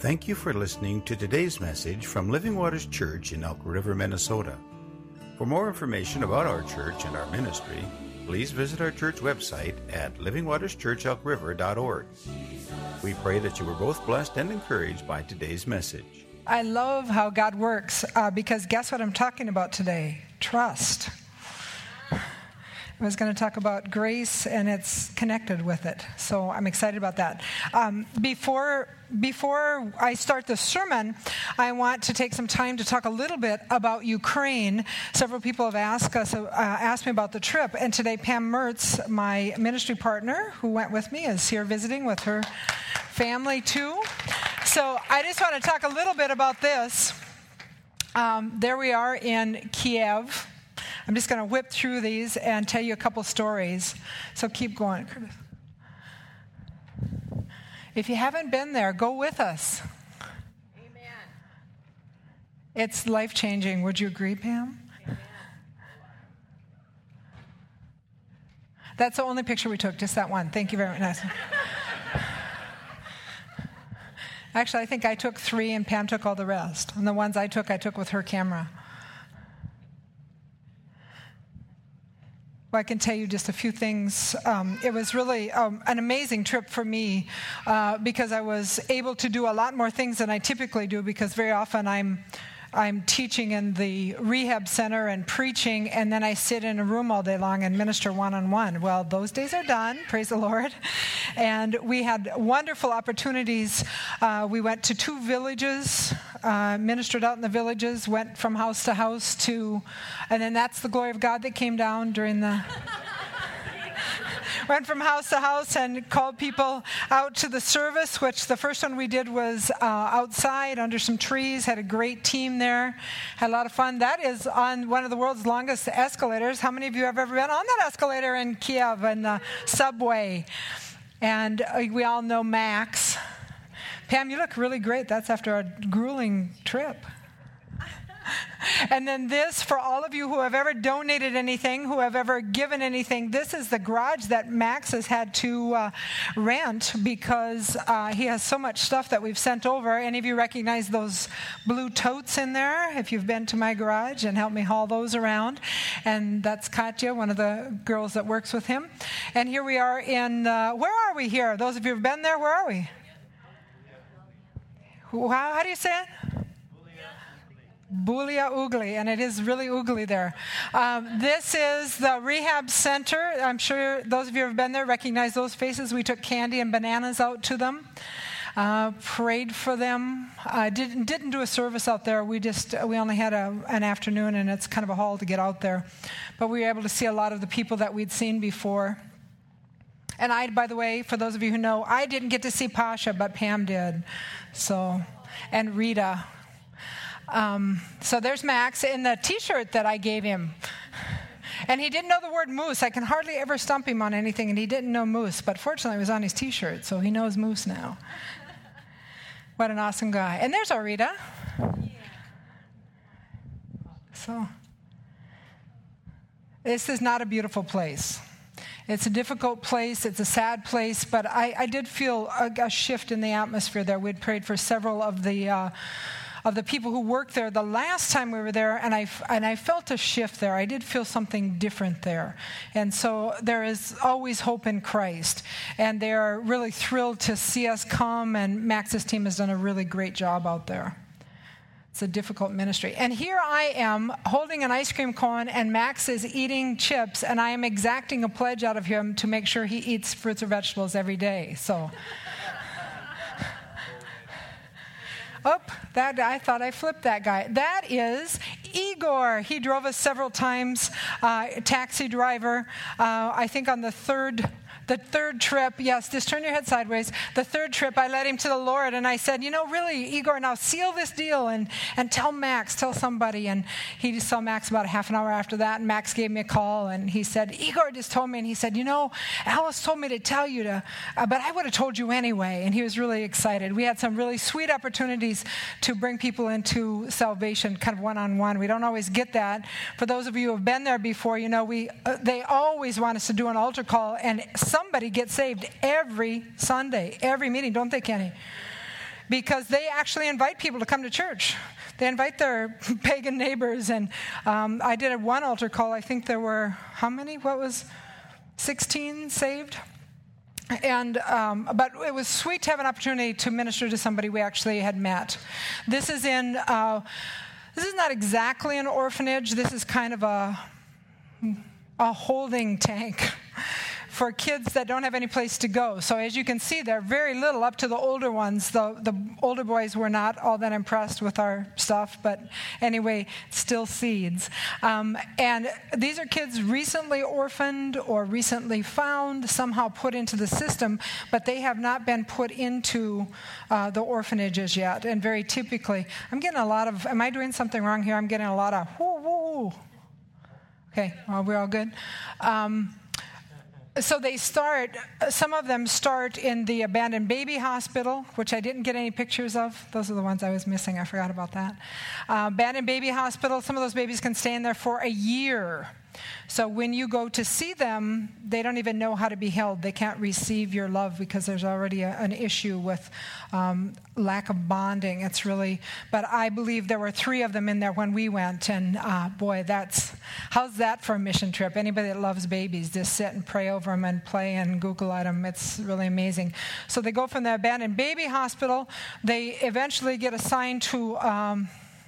Thank you for listening to today's message from Living Waters Church in Elk River, Minnesota. For more information about our church and our ministry, please visit our church website at livingwaterschurchelkriver.org. We pray that you were both blessed and encouraged by today's message. I love how God works because guess what I'm talking about today? Trust. I was going to talk about grace, and it's connected with it. So I'm excited about that. Before I start the sermon, I want to take some time to talk a little bit about Ukraine. Several people have asked me about the trip, and today Pam Mertz, my ministry partner, who went with me, is here visiting with her family too. So I just want to talk a little bit about this. There we are in Kiev. I'm just going to whip through these and tell you a couple stories. So keep going, Curtis. If you haven't been there, go with us. Amen. It's life-changing. Would you agree, Pam? Amen. That's the only picture we took, just that one. Thank you very much. Actually, I think I took 3 and Pam took all the rest. And the ones I took with her camera. Well, I can tell you just a few things. It was really an amazing trip for me because I was able to do a lot more things than I typically do, because very often I'm teaching in the rehab center and preaching, and then I sit in a room all day long and minister one-on-one. Well, those days are done, praise the Lord. And we had wonderful opportunities. We went to 2 villages, ministered out in the villages, went from house to house and then that's the glory of God that came down during the... Went from house to house and called people out to the service, which the first one we did was outside under some trees. Had a great team there. Had a lot of fun. That is on one of the world's longest escalators. How many of you have ever been on that escalator in Kiev and the subway? And we all know Max. Pam, you look really great. That's after a grueling trip. And then this, for all of you who have ever donated anything, who have ever given anything, this is the garage that Max has had to rent because he has so much stuff that we've sent over. Any of you recognize those blue totes in there? If you've been to my garage and helped me haul those around. And that's Katya, one of the girls that works with him. And here we are in, where are we here? Those of you who've been there, where are we? How do you say it? Bulia Ugly, and it is really oogly there. This is the rehab center. I'm sure those of you who have been there recognize those faces. We took candy and bananas out to them, prayed for them. Didn't do a service out there. We only had an afternoon, and it's kind of a haul to get out there. But we were able to see a lot of the people that we'd seen before. And by the way, for those of you who know, I didn't get to see Pasha, but Pam did. And Rita. So there's Max in the T-shirt that I gave him. And he didn't know the word moose. I can hardly ever stump him on anything, and he didn't know moose. But fortunately, it was on his T-shirt, so he knows moose now. What an awesome guy. And there's our Rita. So this is not a beautiful place. It's a difficult place. It's a sad place. But I did feel a shift in the atmosphere there. We'd prayed for several of the people who worked there the last time we were there, and I felt a shift there. I did feel something different there. And so there is always hope in Christ. And they are really thrilled to see us come, and Max's team has done a really great job out there. It's a difficult ministry. And here I am holding an ice cream cone, and Max is eating chips, and I am exacting a pledge out of him to make sure he eats fruits or vegetables every day. So... I thought I flipped that guy. That is Igor. He drove us several times, taxi driver. I think on the third trip, yes, just turn your head sideways. The third trip, I led him to the Lord, and I said, really, Igor, now seal this deal and tell somebody. And he just saw Max about a half an hour after that, and Max gave me a call, and he said, Igor just told me, and he said, Alice told me to tell you but I would have told you anyway. And he was really excited. We had some really sweet opportunities to bring people into salvation, kind of one-on-one. We don't always get that. For those of you who have been there before, they always want us to do an altar call, and somebody gets saved every Sunday, every meeting, don't they, Kenny? because they actually invite people to come to church. They invite their pagan neighbors. And I did one altar call. I think there were, how many? 16 saved? And but it was sweet to have an opportunity to minister to somebody we actually had met. This is not exactly an orphanage. This is kind of a holding tank for kids that don't have any place to go. So as you can see, they're very little up to the older ones. The older boys were not all that impressed with our stuff, but anyway, still seeds. And these are kids recently orphaned or recently found, somehow put into the system, but they have not been put into the orphanages yet. And very typically, I'm getting a lot of, am I doing something wrong here? I'm getting a lot of, whoo, whoo. Okay, well, we're all good. So some of them start in the abandoned baby hospital, which I didn't get any pictures of. Those are the ones I was missing. I forgot about that. Abandoned baby hospital, some of those babies can stay in there for a year. So when you go to see them, they don't even know how to be held. They can't receive your love because there's already an issue with lack of bonding. It's really, but I believe there were 3 of them in there when we went. And boy, how's that for a mission trip? Anybody that loves babies, just sit and pray over them and play and Google at them. It's really amazing. So they go from the abandoned baby hospital. They eventually get assigned to an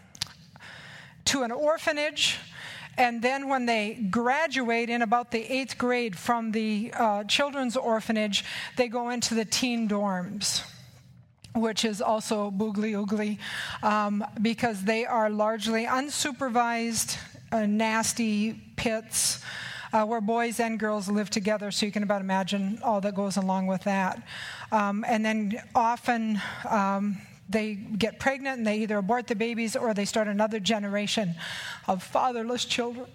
orphanage. And then when they graduate in about the 8th grade from the children's orphanage, they go into the teen dorms, which is also boogly oogly, because they are largely unsupervised, nasty pits where boys and girls live together. So you can about imagine all that goes along with that. And then often they get pregnant and they either abort the babies or they start another generation of fatherless children.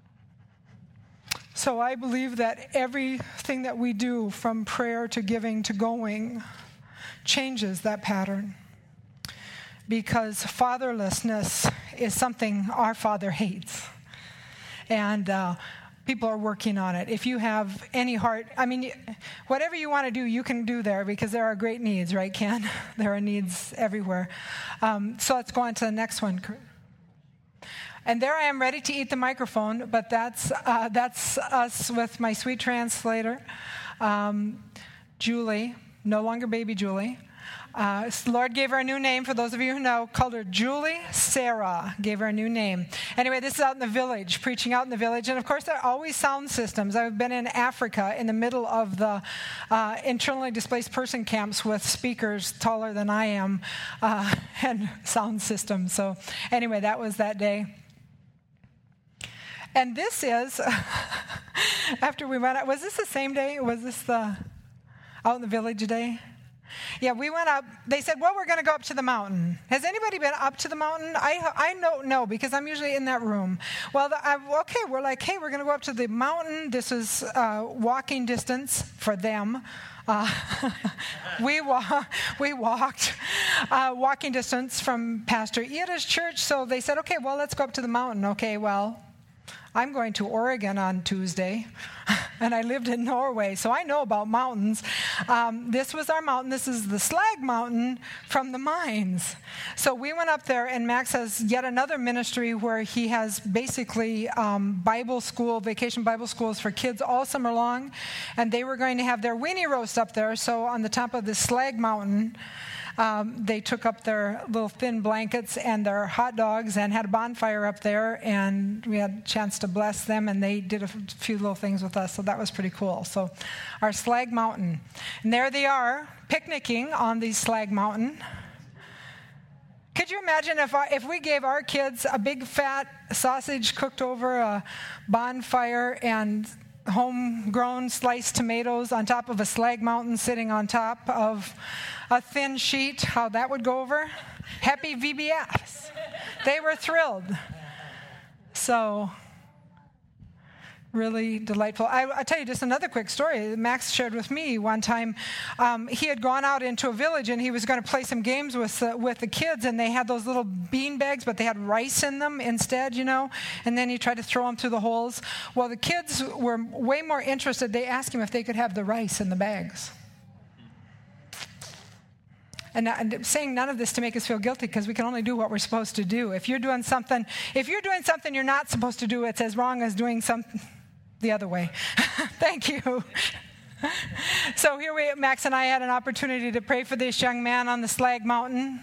So I believe that everything that we do, from prayer to giving to going, changes that pattern. Because fatherlessness is something our Father hates. And people are working on it. If you have any heart, whatever you want to do, you can do there, because there are great needs, right, Ken? There are needs everywhere. So let's go on to the next one. And there I am, ready to eat the microphone, but that's us with my sweet translator, Julie, no longer baby Julie. The Lord gave her a new name, for those of you who know, called her Julie Sarah, gave her a new name. Anyway, this is out in the village, preaching out in the village. And of course, there are always sound systems. I've been in Africa in the middle of the internally displaced person camps with speakers taller than I am and sound systems. So anyway, that was that day. And this is, after we went out, was this the same day? Was this the out in the village day? Yeah, we went up. They said, well, we're going to go up to the mountain. Has anybody been up to the mountain? I don't know, because I'm usually in that room. Well, we're like, hey, we're going to go up to the mountain. This is walking distance for them. We walked walking distance from Pastor Ida's church. So they said, okay, well, let's go up to the mountain. Okay, well, I'm going to Oregon on Tuesday, and I lived in Norway, so I know about mountains. This was our mountain. This is the Slag Mountain from the mines. So we went up there, and Max has yet another ministry where he has basically Bible school, vacation Bible schools for kids all summer long, and they were going to have their weenie roast up there. So on the top of the Slag Mountain, they took up their little thin blankets and their hot dogs and had a bonfire up there, and we had a chance to bless them, and they did a few little things with us, so that was pretty cool. So our Slag Mountain. And there they are, picnicking on the Slag Mountain. Could you imagine if we gave our kids a big fat sausage cooked over a bonfire and homegrown sliced tomatoes on top of a slag mountain sitting on top of a thin sheet, how that would go over? Happy VBS. They were thrilled. So, really delightful. I'll tell you just another quick story Max shared with me one time. He had gone out into a village and he was going to play some games with the kids, and they had those little bean bags, but they had rice in them instead, and then he tried to throw them through the holes. Well, the kids were way more interested. They asked him if they could have the rice in the bags. And I'm saying none of this to make us feel guilty, because we can only do what we're supposed to do. If you're doing something you're not supposed to do, it's as wrong as doing something the other way. Thank you. So here Max and I had an opportunity to pray for this young man on the Slag Mountain.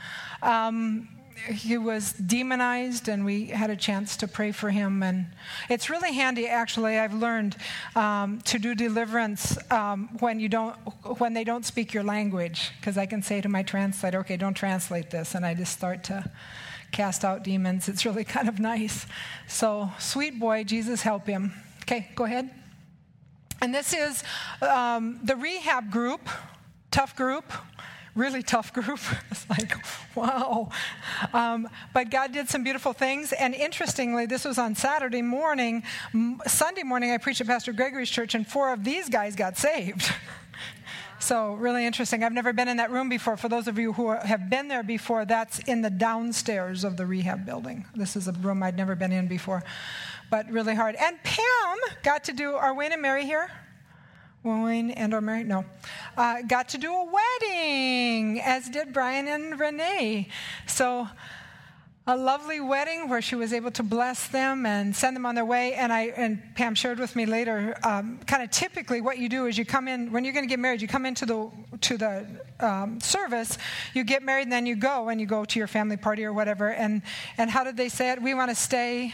He was demonized, and we had a chance to pray for him. And it's really handy, actually. I've learned to do deliverance when they don't speak your language, because I can say to my translator, "Okay, don't translate this," and I just start to cast out demons. It's really kind of nice. So, sweet boy, Jesus help him. Okay, go ahead. And this is the rehab group, tough group. Really tough group. It's like, wow. But God did some beautiful things. And interestingly, this was on Saturday morning. Sunday morning, I preached at Pastor Gregory's church, and 4 of these guys got saved. So really interesting. I've never been in that room before. For those of you who have been there before, that's in the downstairs of the rehab building. This is a room I'd never been in before. But really hard. And Pam got to do, are Wayne and Mary here? Wayne and or Mary? No. Got to do a wedding, as did Brian and Renee. So a lovely wedding where she was able to bless them and send them on their way. And Pam shared with me later, kind of typically what you do is you come in, when you're going to get married, you come into the service, you get married, and then you go to your family party or whatever. And how did they say it? We want to stay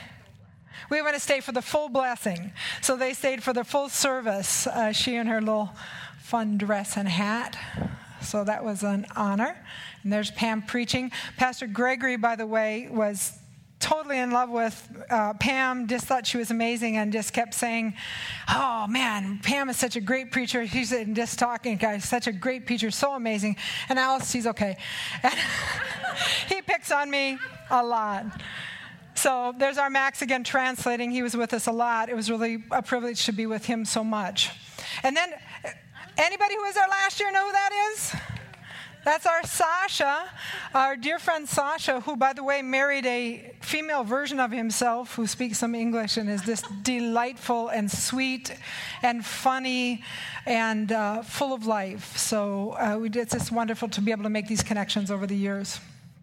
for the full blessing. So they stayed for the full service, she in her little fun dress and hat. So that was an honor. And there's Pam preaching. Pastor Gregory, by the way, was totally in love with Pam, just thought she was amazing, and just kept saying, "Oh man, Pam is such a great preacher." He's just talking, guys, such a great preacher, so amazing. And Alice, she's okay. And he picks on me a lot. So there's our Max again translating. He was with us a lot. It was really a privilege to be with him so much. And then, anybody who was there last year know who that is? That's our Sasha, our dear friend Sasha, who, by the way, married a female version of himself who speaks some English and is just delightful and sweet and funny and full of life. So it's just wonderful to be able to make these connections over the years.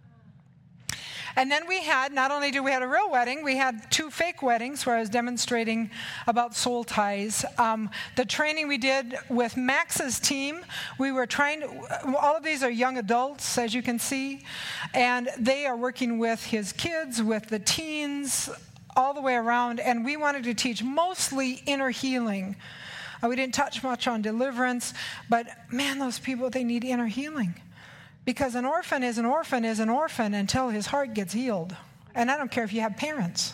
And then not only did we have a real wedding, we had 2 fake weddings where I was demonstrating about soul ties. The training we did with Max's team, we were all of these are young adults, as you can see, and they are working with his kids, with the teens, all the way around, and we wanted to teach mostly inner healing. We didn't touch much on deliverance, but man, those people, they need inner healing. Because an orphan is an orphan until his heart gets healed. And I don't care if you have parents.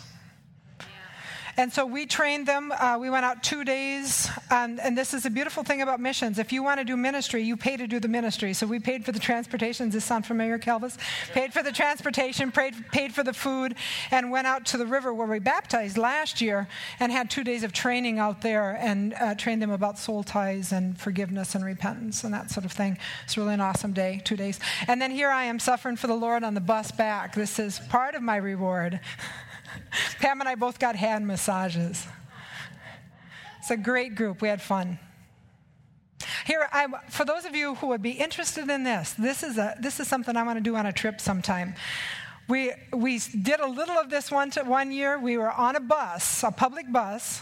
And so we trained them. We went out 2 days. And this is a beautiful thing about missions. If you want to do ministry, you pay to do the ministry. So we paid for the transportation. Does this sound familiar, Calvis? Paid for the transportation, paid for the food, and went out to the river where we baptized last year and had 2 days of training out there and trained them about soul ties and forgiveness and repentance and that sort of thing. It's really an awesome day, 2 days. And then here I am suffering for the Lord on the bus back. This is part of my reward. Pam and I both got hand massages. It's a great group. We had fun. Here, for those of you who would be interested in this is something I want to do on a trip sometime. We did a little of this one year. We were on a bus, a public bus,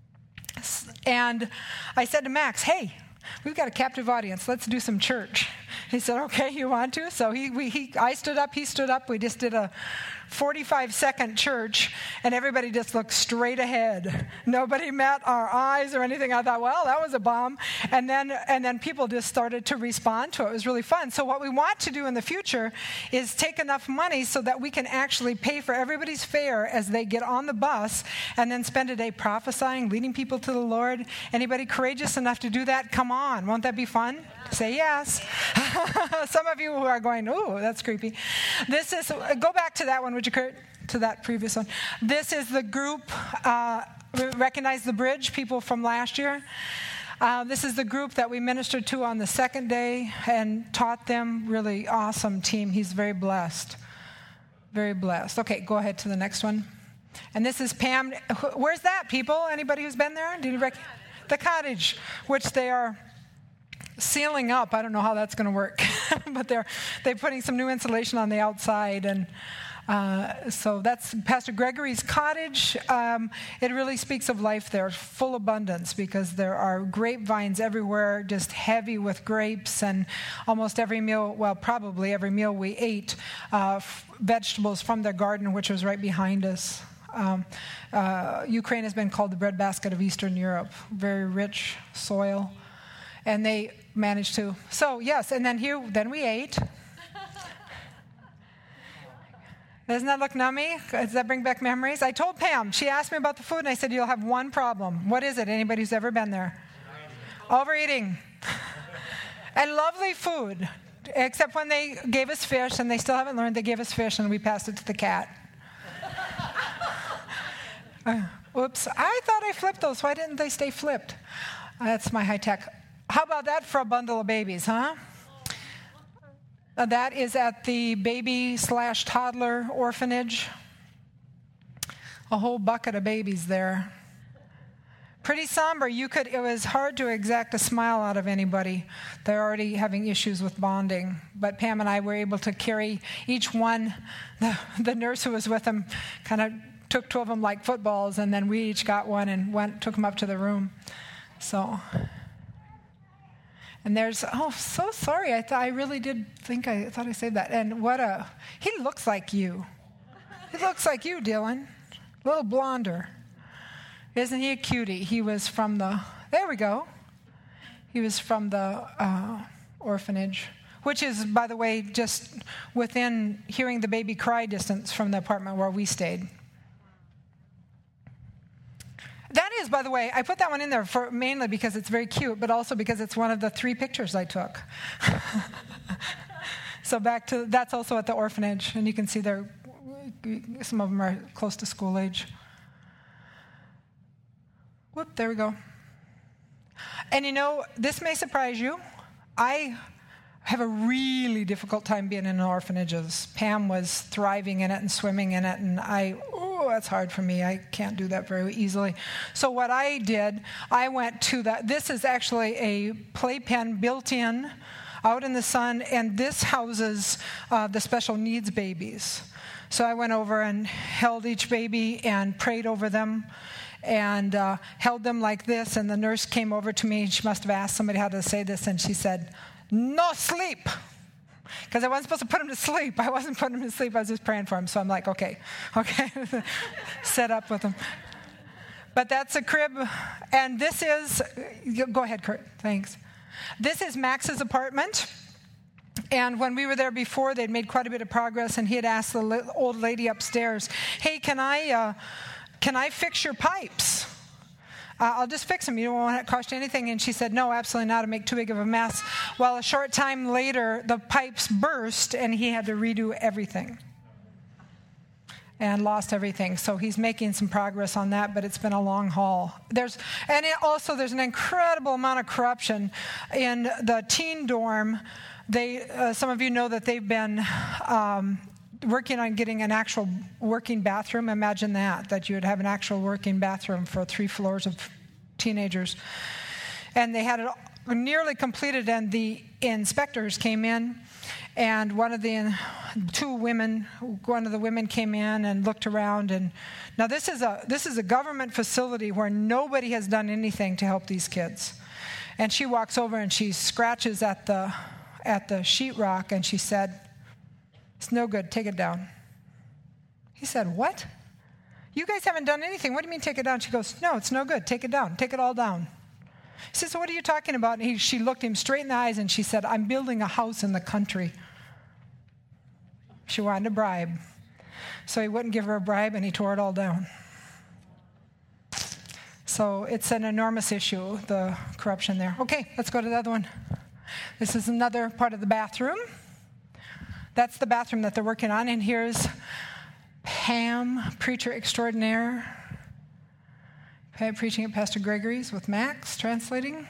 and I said to Max, "Hey, we've got a captive audience. Let's do some church." He said, "Okay, you want to?" So I stood up, he stood up. We just did a 45-second church, and everybody just looked straight ahead. Nobody met our eyes or anything. I thought, well, that was a bomb. And then people just started to respond to it. It was really fun. So what we want to do in the future is take enough money so that we can actually pay for everybody's fare as they get on the bus, and then spend a day prophesying, leading people to the Lord. Anybody courageous enough to do that? Come on. Won't that be fun? Say yes. Some of you who are going, "Ooh, that's creepy." Go back to that one, would you, Kurt? To that previous one. This is the group, recognize the bridge, people from last year. This is the group that we ministered to on the second day and taught them. Really awesome team. He's very blessed. Very blessed. Okay, go ahead to the next one. And this is Pam. Where's that, people? Anybody who's been there? Did you the cottage, which they are sealing up. I don't know how that's going to work, but they're putting some new insulation on the outside, and so that's Pastor Gregory's cottage. It really speaks of life there, full abundance, because there are grapevines everywhere, just heavy with grapes, and almost every meal, well, probably every meal we ate, vegetables from their garden, which was right behind us. Ukraine has been called the breadbasket of Eastern Europe. Very rich soil. And they managed to. So, yes, and then we ate. Doesn't that look nummy? Does that bring back memories? I told Pam, she asked me about the food, and I said, you'll have one problem. What is it? Anybody who's ever been there? Overeating. And lovely food, except when they gave us fish, and they still haven't learned, they gave us fish, and we passed it to the cat. Whoops. I thought I flipped those. Why didn't they stay flipped? That's my high tech. How about that for a bundle of babies, huh? That is at the baby/toddler orphanage. A whole bucket of babies there. Pretty somber. It was hard to exact a smile out of anybody. They're already having issues with bonding. But Pam and I were able to carry each one. The nurse who was with them kind of took two of them like footballs, and then we each got one and took them up to the room. So... And there's, so sorry. I really did think I thought I said that. And he looks like you. He looks like you, Dylan. A little blonder. Isn't he a cutie? He was from there we go. He was from the orphanage, which is, by the way, just within hearing the baby cry distance from the apartment where we stayed. That is, by the way, I put that one in there mainly because it's very cute, but also because it's one of the 3 pictures I took. So that's also at the orphanage, and you can see some of them are close to school age. Whoop, there we go. And this may surprise you. I have a really difficult time being in orphanages. Pam was thriving in it and swimming in it, and that's hard for me. I can't do that very easily. So what I did, I went to this is actually a playpen built in, out in the sun, and this houses the special needs babies. So I went over and held each baby and prayed over them and held them like this, and the nurse came over to me. She must have asked somebody how to say this, and she said, "No sleep." Because I wasn't supposed to put him to sleep. I wasn't putting him to sleep. I was just praying for him. So I'm like, okay. Set up with him. But that's a crib. And this is, go ahead, Kurt. Thanks. This is Max's apartment. And when we were there before, they'd made quite a bit of progress. And he had asked the old lady upstairs, hey, can I fix your pipes? I'll just fix them. You don't want it to cost you anything. And she said, no, absolutely not. It'll make too big of a mess. Well, a short time later, the pipes burst, and he had to redo everything and lost everything. So he's making some progress on that, but it's been a long haul. There's an incredible amount of corruption in the teen dorm. Some of you know that they've been working on getting an actual working bathroom. Imagine that you would have an actual working bathroom for 3 floors of teenagers. And they had it nearly completed, and the inspectors came in, and one of the women came in and looked around. And now this is a government facility where nobody has done anything to help these kids. And she walks over and she scratches at the sheetrock, and she said, "It's no good, take it down." He said, "What? You guys haven't done anything. What do you mean take it down?" She goes, "No, it's no good, take it down, take it all down." He said, "So what are you talking about?" And she looked him straight in the eyes and she said, "I'm building a house in the country." She wanted a bribe. So he wouldn't give her a bribe, and he tore it all down. So it's an enormous issue, the corruption there. Okay, let's go to the other one. This is another part of the bathroom. That's the bathroom that they're working on. And here's Pam, preacher extraordinaire, preaching at Pastor Gregory's with Max, translating.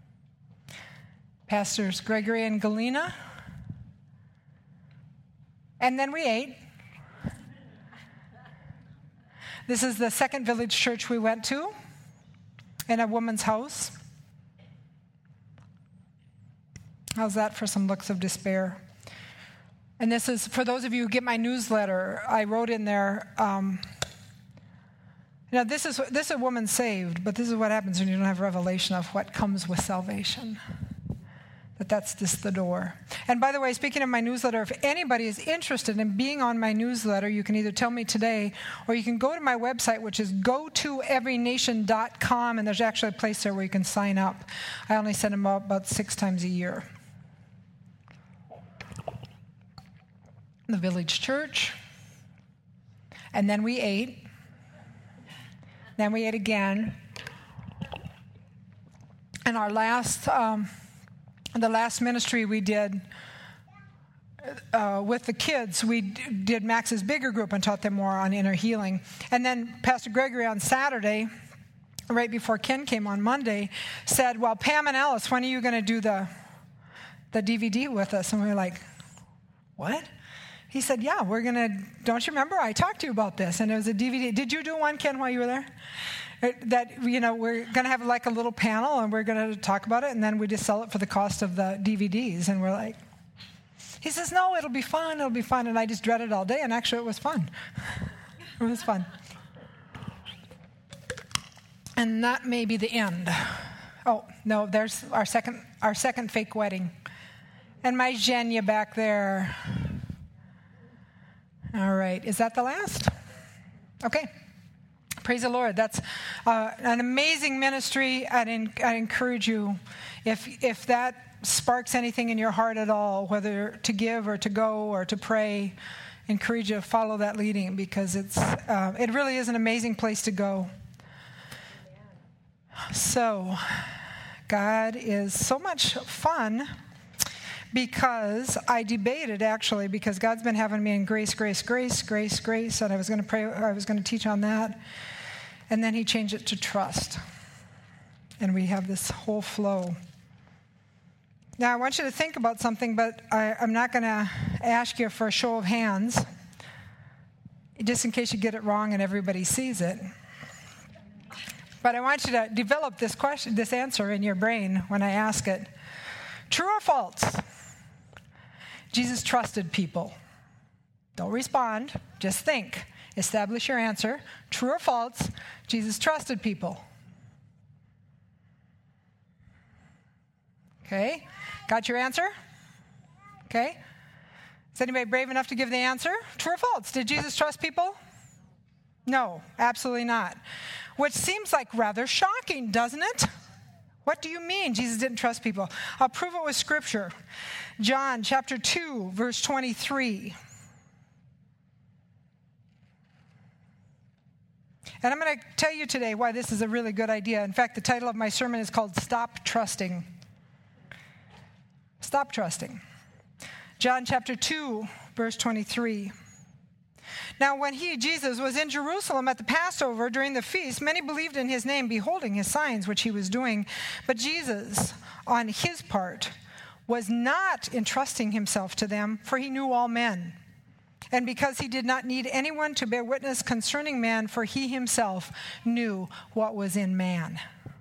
Pastors Gregory and Galena. And then we ate. This is the second village church we went to, in a woman's house. How's that for some looks of despair? And this is, for those of you who get my newsletter, I wrote in there, now this is a woman saved, but this is what happens when you don't have revelation of what comes with salvation. That's just the door. And by the way, speaking of my newsletter, if anybody is interested in being on my newsletter, you can either tell me today, or you can go to my website, which is gotoeverynation.com, and there's actually a place there where you can sign up. I only send them out about 6 times a year. The village church, and then we ate. Then we ate again. And our last... the last ministry we did with the kids, we did Max's bigger group and taught them more on inner healing. And then Pastor Gregory on Saturday, right before Ken came on Monday, said, well, Pam and Alice, when are you going to do the DVD with us? And we were like, what? He said, yeah, we're going to, don't you remember? I talked to you about this. And it was a DVD. Did you do one, Ken, while you were there? That, we're going to have like a little panel and we're going to talk about it, and then we just sell it for the cost of the DVDs. And we're like, he says, no, it'll be fun. And I just dreaded all day, and actually it was fun. It was fun. And that may be the end. Oh, no, there's our second fake wedding. And my Zhenya back there. All right, is that the last? Okay. Praise the Lord. That's an amazing ministry. I encourage you, if that sparks anything in your heart at all, whether to give or to go or to pray, encourage you to follow that leading, because it really is an amazing place to go. So, God is so much fun, because I debated, actually, because God's been having me in grace, and I was going to pray, I was going to teach on that. And then he changed it to trust. And we have this whole flow. Now, I want you to think about something, but I'm not going to ask you for a show of hands, just in case you get it wrong and everybody sees it. But I want you to develop this question, this answer in your brain when I ask it. True or false? Jesus trusted people. Don't respond, just think. Establish your answer. True or false? Jesus trusted people. Okay? Got your answer? Okay? Is anybody brave enough to give the answer? True or false? Did Jesus trust people? No, absolutely not. Which seems like rather shocking, doesn't it? What do you mean Jesus didn't trust people? I'll prove it with Scripture. John chapter 2, verse 23. And I'm going to tell you today why this is a really good idea. In fact, the title of my sermon is called Stop Trusting. Stop trusting. John chapter 2, verse 23. Now when Jesus, was in Jerusalem at the Passover during the feast, many believed in his name, beholding his signs which he was doing. But Jesus, on his part, was not entrusting himself to them, for he knew all men. And because he did not need anyone to bear witness concerning man, for he himself knew what was in man.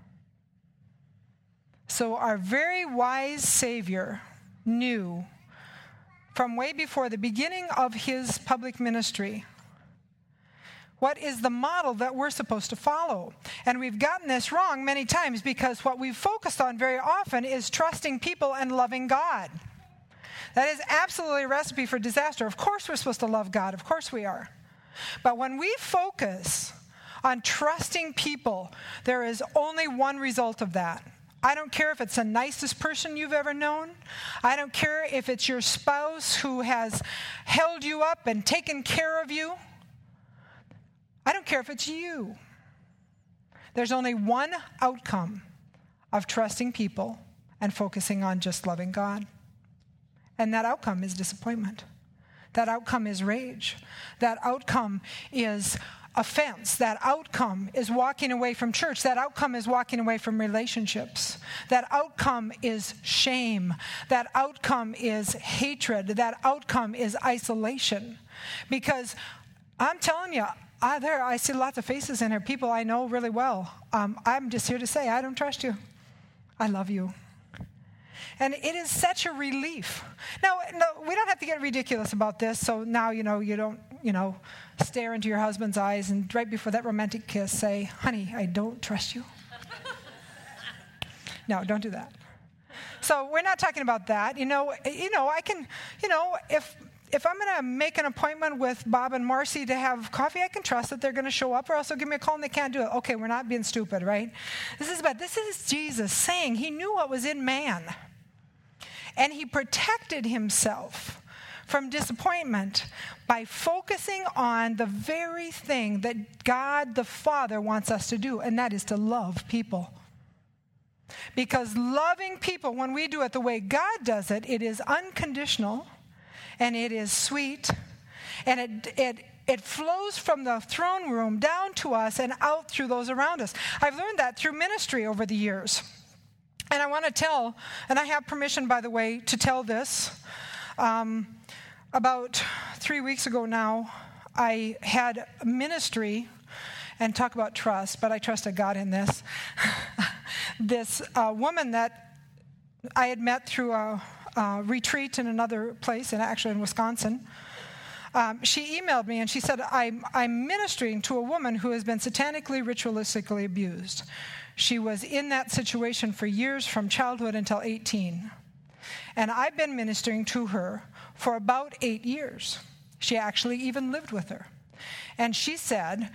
So our very wise Savior knew from way before the beginning of his public ministry what is the model that we're supposed to follow. And we've gotten this wrong many times, because what we've focused on very often is trusting people and loving God. That is absolutely a recipe for disaster. Of course we're supposed to love God. Of course we are. But when we focus on trusting people, there is only one result of that. I don't care if it's the nicest person you've ever known. I don't care if it's your spouse who has held you up and taken care of you. I don't care if it's you. There's only one outcome of trusting people and focusing on just loving God. And that outcome is disappointment. That outcome is rage. That outcome is offense. That outcome is walking away from church. That outcome is walking away from relationships. That outcome is shame. That outcome is hatred. That outcome is isolation. Because I'm telling you, I see lots of faces in here, people I know really well. I'm just here to say, I don't trust you. I love you. And it is such a relief. Now, no, we don't have to get ridiculous about this. So now, you don't, stare into your husband's eyes and right before that romantic kiss say, honey, I don't trust you. No, don't do that. So we're not talking about that. I can, if I'm going to make an appointment with Bob and Marcy to have coffee, I can trust that they're going to show up, or else they'll give me a call and they can't do it. Okay, we're not being stupid, right? This is Jesus saying he knew what was in man. And he protected himself from disappointment by focusing on the very thing that God the Father wants us to do, and that is to love people. Because loving people, when we do it the way God does it, it is unconditional, and it is sweet, and it flows from the throne room down to us and out through those around us. I've learned that through ministry over the years. And I want to tell, and I have permission, by the way, to tell this. About 3 weeks ago now, I had ministry, and talk about trust, but I trusted God in this. This woman that I had met through a retreat in another place, and actually in Wisconsin, she emailed me and she said, I'm ministering to a woman who has been satanically, ritualistically abused. She was in that situation for years, from childhood until 18. And I've been ministering to her for about 8 years. She actually even lived with her. And she said,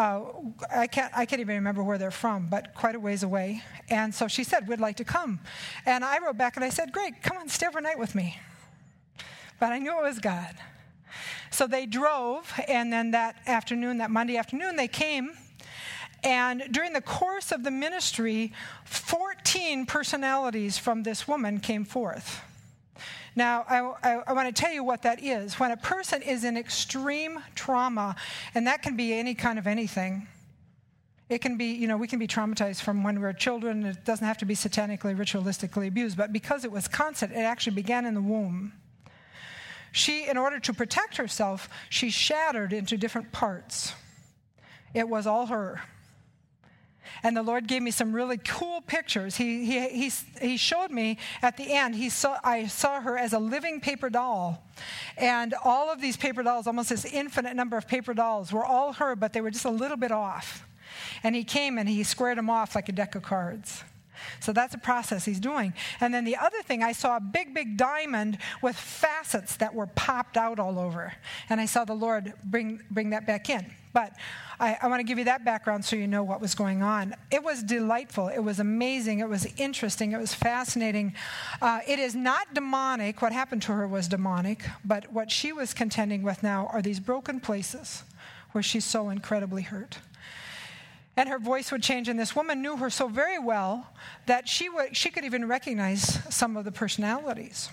I can't even remember where they're from, but quite a ways away. And so she said, we'd like to come. And I wrote back and I said, great, come on, stay overnight with me. But I knew it was God. So they drove, and then that Monday afternoon, they came. And during the course of the ministry, 14 personalities from this woman came forth. Now, I want to tell you what that is. When a person is in extreme trauma, and that can be any kind of anything. It can be, we can be traumatized from when we're children. It doesn't have to be satanically, ritualistically abused. But because it was constant, it actually began in the womb. She, in order to protect herself, she shattered into different parts. It was all her. And the Lord gave me some really cool pictures. He showed me at the end, I saw her as a living paper doll. And all of these paper dolls, almost this infinite number of paper dolls, were all her, but they were just a little bit off. And he came and he squared them off like a deck of cards. So that's a process he's doing. And then the other thing, I saw a big, big diamond with facets that were popped out all over. And I saw the Lord bring that back in. But I want to give you that background so you know what was going on. It was delightful. It was amazing. It was interesting. It was fascinating. It is not demonic. What happened to her was demonic. But what she was contending with now are these broken places where she's so incredibly hurt. And her voice would change, and this woman knew her so very well that she could even recognize some of the personalities.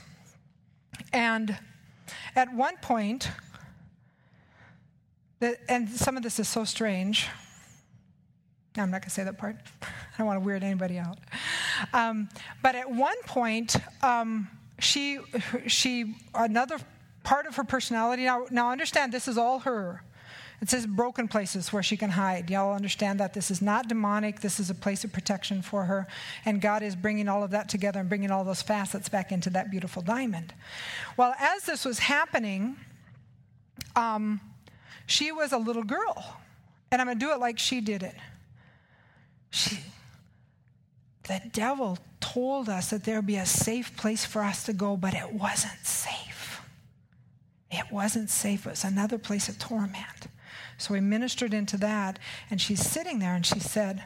And at one point, and some of this is so strange. I'm not going to say that part. I don't want to weird anybody out. But at one point, she another part of her personality. Now understand, this is all her. It says broken places where she can hide. Y'all understand that this is not demonic. This is a place of protection for her. And God is bringing all of that together and bringing all those facets back into that beautiful diamond. Well, as this was happening, she was a little girl. And I'm going to do it like she did it. The devil told us that there would be a safe place for us to go, but it wasn't safe. It wasn't safe. It was another place of torment. So we ministered into that, and she's sitting there, and she said,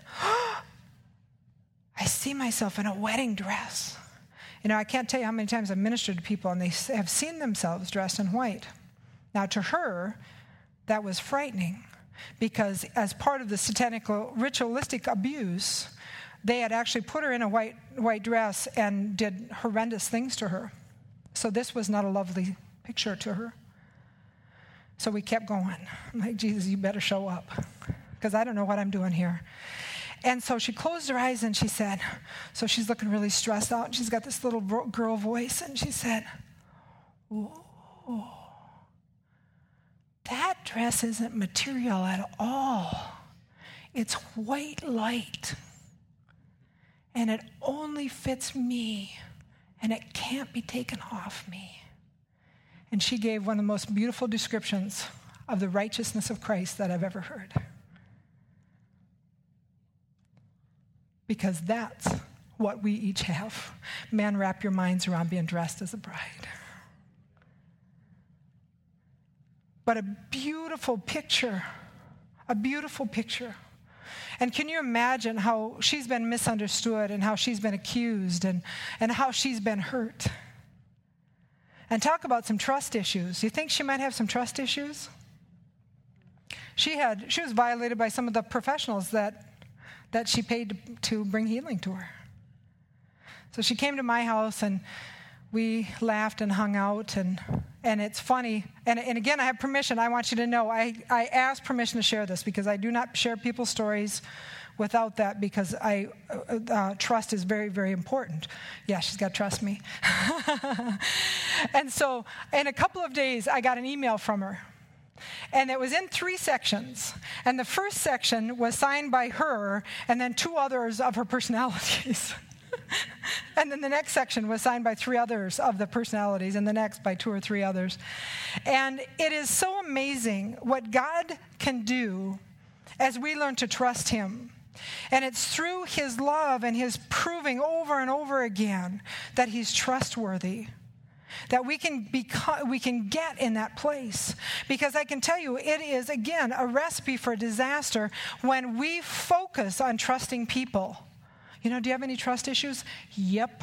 I see myself in a wedding dress. I can't tell you how many times I've ministered to people, and they have seen themselves dressed in white. Now, to her, that was frightening, because as part of the satanic ritualistic abuse, they had actually put her in a white dress and did horrendous things to her. So this was not a lovely picture to her. So we kept going. I'm like, Jesus, you better show up, because I don't know what I'm doing here. And so she closed her eyes and she said, so she's looking really stressed out. And she's got this little girl voice, and she said, oh, that dress isn't material at all. It's white light. And it only fits me and it can't be taken off me. And she gave one of the most beautiful descriptions of the righteousness of Christ that I've ever heard. Because that's what we each have. Men, wrap your minds around being dressed as a bride. But a beautiful picture. A beautiful picture. And can you imagine how she's been misunderstood and how she's been accused and how she's been hurt? And talk about some trust issues. You think she might have some trust issues? She was violated by some of the professionals that she paid to bring healing to her. So she came to my house and we laughed and hung out, and it's funny. And again, I have permission. I want you to know I asked permission to share this because I do not share people's stories without that, because trust is very, very important. Yeah, she's got to trust me. And so in a couple of days, I got an email from her. And it was in 3 sections. And the first section was signed by her and then 2 others of her personalities. And then the next section was signed by 3 others of the personalities, and the next by 2 or 3 others. And it is so amazing what God can do as we learn to trust him. And it's through his love and his proving over and over again that he's trustworthy, that we can get in that place. Because I can tell you, it is, again, a recipe for disaster when we focus on trusting people. You know, do you have any trust issues? Yep.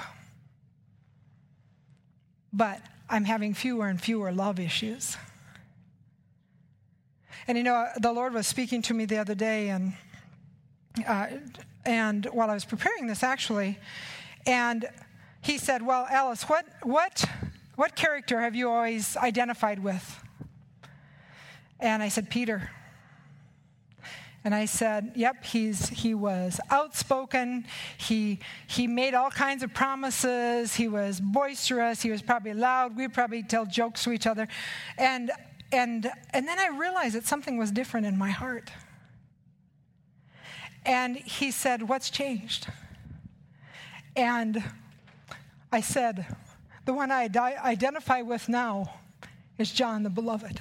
But I'm having fewer and fewer love issues. And you know, the Lord was speaking to me the other day, and while I was preparing this, actually, and he said, "Well, Alice, what character have you always identified with?" And I said, "Peter." And I said, "Yep, he was outspoken. He made all kinds of promises. He was boisterous. He was probably loud. We'd probably tell jokes to each other." And then I realized that something was different in my heart. And he said, "What's changed?" And I said, "The one I identify with now is John the Beloved."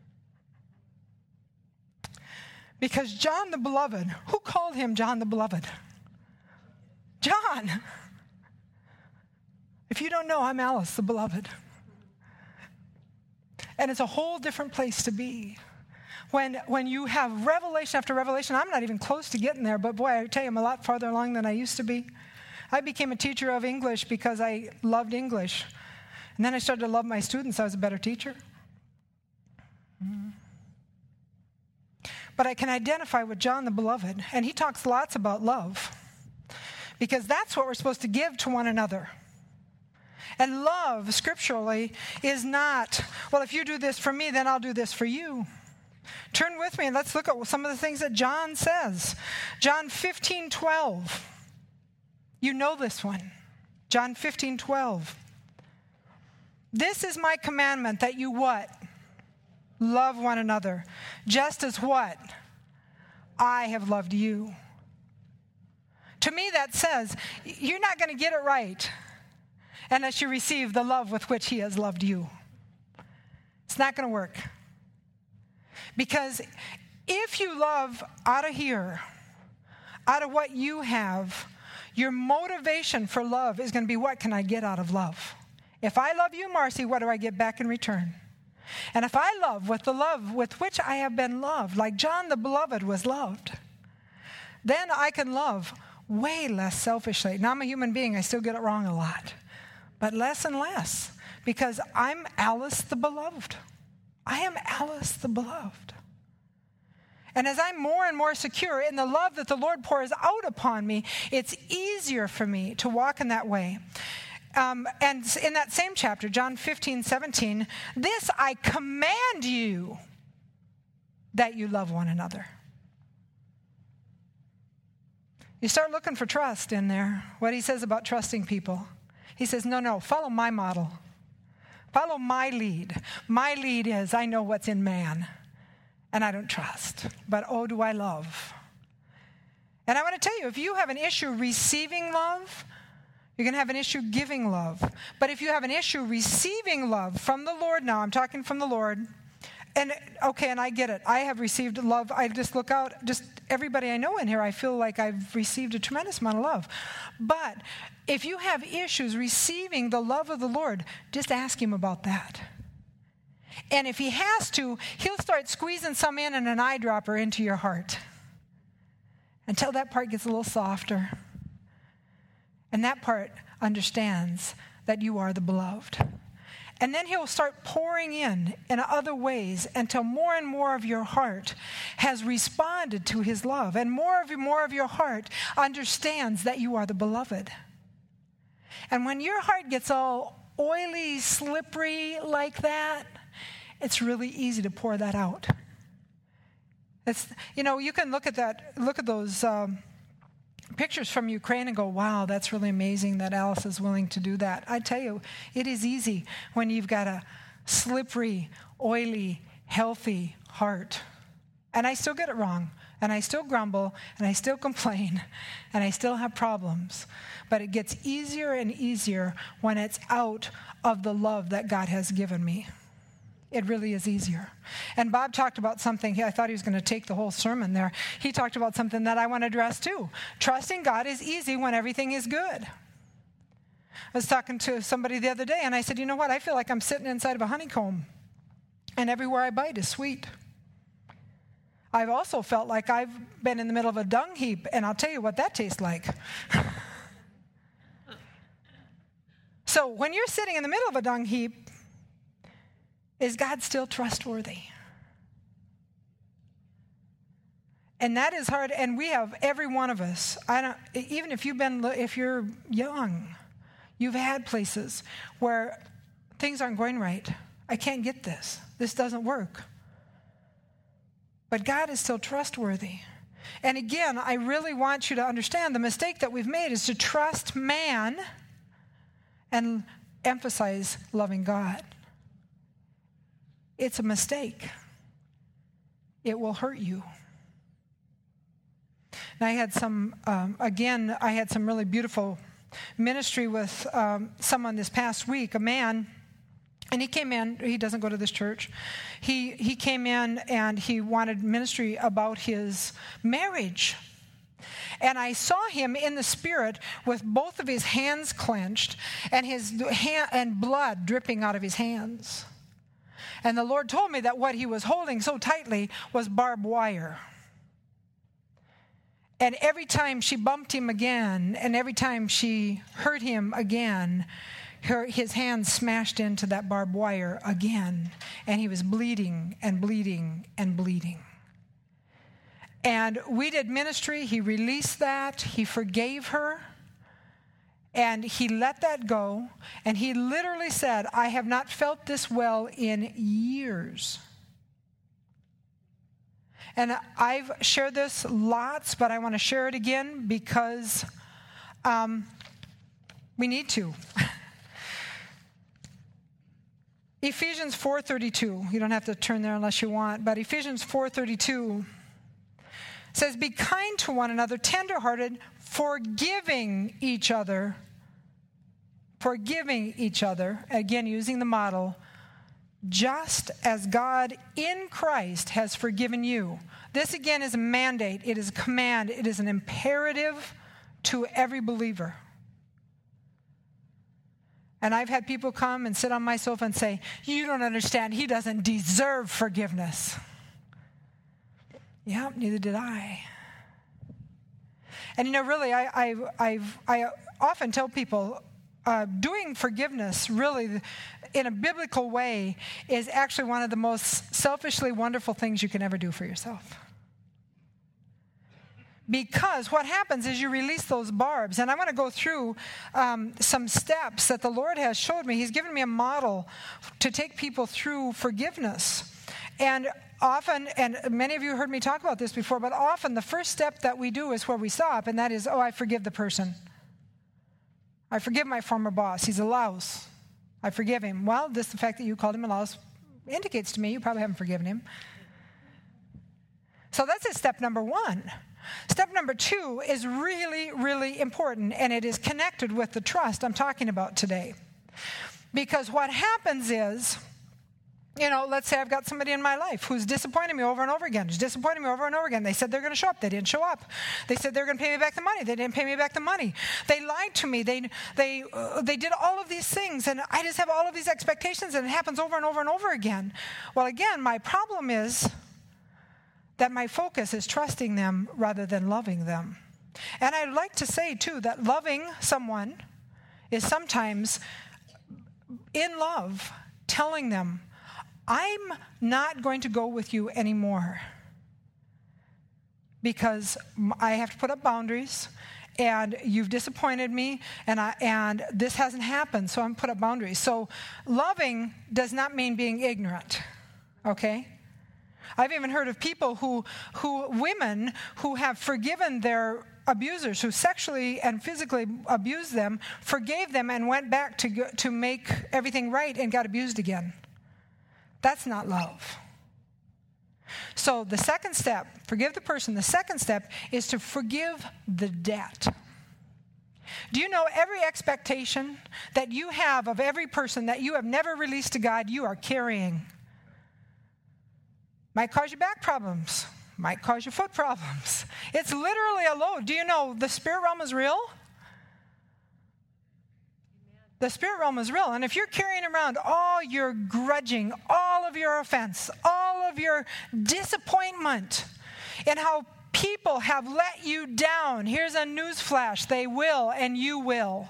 Because John the Beloved, who called him John the Beloved? John. If you don't know, I'm Alice the Beloved. And it's a whole different place to be. When you have revelation after revelation, I'm not even close to getting there, but boy, I tell you, I'm a lot farther along than I used to be. I became a teacher of English because I loved English. And then I started to love my students. I was a better teacher. But I can identify with John the Beloved, and he talks lots about love, because that's what we're supposed to give to one another. And love, scripturally, is not, well, if you do this for me, then I'll do this for you. Turn with me and let's look at some of the things that John says. John 15:12. You know this one. John 15:12. "This is my commandment, that you" what? "Love one another, just as" what? "I have loved you." To me, that says you're not going to get it right unless you receive the love with which he has loved you. It's not going to work. Because if you love out of here, out of what you have, your motivation for love is going to be, what can I get out of love? If I love you, Marcy, what do I get back in return? And if I love with the love with which I have been loved, like John the Beloved was loved, then I can love way less selfishly. Now, I'm a human being. I still get it wrong a lot. But less and less, because I'm Alice the Beloved. I am Alice the Beloved. And as I'm more and more secure in the love that the Lord pours out upon me, it's easier for me to walk in that way. And in that same chapter, John 15:17, "This I command you, that you love one another." You start looking for trust in there, what he says about trusting people. He says, no, follow my model. Follow my lead. My lead is, I know what's in man, and I don't trust, but oh, do I love. And I want to tell you, if you have an issue receiving love, You're going to have an issue giving love. But if you have an issue receiving love from the Lord now, I'm talking from the Lord, and I get it. I have received love. I just look out, just everybody I know in here, I feel like I've received a tremendous amount of love. But if you have issues receiving the love of the Lord, just ask him about that. And if he has to, he'll start squeezing some in and an eyedropper into your heart until that part gets a little softer. And that part understands that you are the beloved. And then he'll start pouring in other ways until more and more of your heart has responded to his love. And more of your heart understands that you are the beloved. And when your heart gets all oily, slippery like that, it's really easy to pour that out. You can look at those pictures from Ukraine and go, wow, that's really amazing that Alice is willing to do that. I tell you, it is easy when you've got a slippery, oily, healthy heart. And I still get it wrong, and I still grumble, and I still complain, and I still have problems. But it gets easier and easier when it's out of the love that God has given me. It really is easier. And Bob talked about something, I thought he was going to take the whole sermon there. He talked about something that I want to address too. Trusting God is easy when everything is good. I was talking to somebody the other day, and I said, you know what? I feel like I'm sitting inside of a honeycomb, and everywhere I bite is sweet. I've also felt like I've been in the middle of a dung heap, and I'll tell you what that tastes like. So when you're sitting in the middle of a dung heap, is God still trustworthy? And that is hard. And we have, every one of us, even if you're young, you've had places where things aren't going right. I can't get this. This doesn't work. But God is still trustworthy. And again, I really want you to understand the mistake that we've made is to trust man and emphasize loving God. It's a mistake. It will hurt you. And I had some really beautiful ministry with someone this past week, a man, and he came in, he doesn't go to this church. He came in and he wanted ministry about his marriage. And I saw him in the spirit with both of his hands clenched and blood dripping out of his hands. And the Lord told me that what he was holding so tightly was barbed wire. And every time she bumped him again, and every time she hurt him again, his hand smashed into that barbed wire again. And he was bleeding and bleeding and bleeding. And we did ministry. He released that. He forgave her. And he let that go, and he literally said, I have not felt this well in years. And I've shared this lots, but I want to share it again because we need to. Ephesians 4:32, you don't have to turn there unless you want, but Ephesians 4:32 says, be kind to one another, tenderhearted, forgiving each other, again using the model, just as God in Christ has forgiven you. This again is a mandate, it is a command, it is an imperative to every believer. And I've had people come and sit on my sofa and say, you don't understand, he doesn't deserve forgiveness. Yeah, neither did I. And really, I often tell people, doing forgiveness, really, in a biblical way, is actually one of the most selfishly wonderful things you can ever do for yourself. Because what happens is you release those barbs. And I want to go through some steps that the Lord has showed me. He's given me a model to take people through forgiveness. And often, and many of you heard me talk about this before, but often the first step that we do is where we stop, and that is, I forgive the person. I forgive my former boss. He's a louse. I forgive him. Well, the fact that you called him a louse indicates to me you probably haven't forgiven him. So that's step number one. Step number 2 is really, really important, and it is connected with the trust I'm talking about today. Because what happens is, let's say I've got somebody in my life who's disappointed me over and over again. Who's disappointed me over and over again. They said they're going to show up. They didn't show up. They said they're going to pay me back the money. They didn't pay me back the money. They lied to me. They did all of these things, and I just have all of these expectations, and it happens over and over and over again. Well, again, my problem is that my focus is trusting them rather than loving them. And I'd like to say, too, that loving someone is sometimes, in love, telling them, I'm not going to go with you anymore because I have to put up boundaries, and you've disappointed me, and this hasn't happened, so I'm put up boundaries. So loving does not mean being ignorant, okay? I've even heard of people women who have forgiven their abusers, who sexually and physically abused them, forgave them, and went back to make everything right and got abused again. That's not love. So the second step, forgive the person. The second step is to forgive the debt. Do you know every expectation that you have of every person that you have never released to God, you are carrying? Might cause you back problems. Might cause you foot problems. It's literally a load. Do you know the spirit realm is real? The spirit realm is real. And if you're carrying around all your grudging, all of your offense, all of your disappointment, and how people have let you down, here's a news flash. They will, and you will.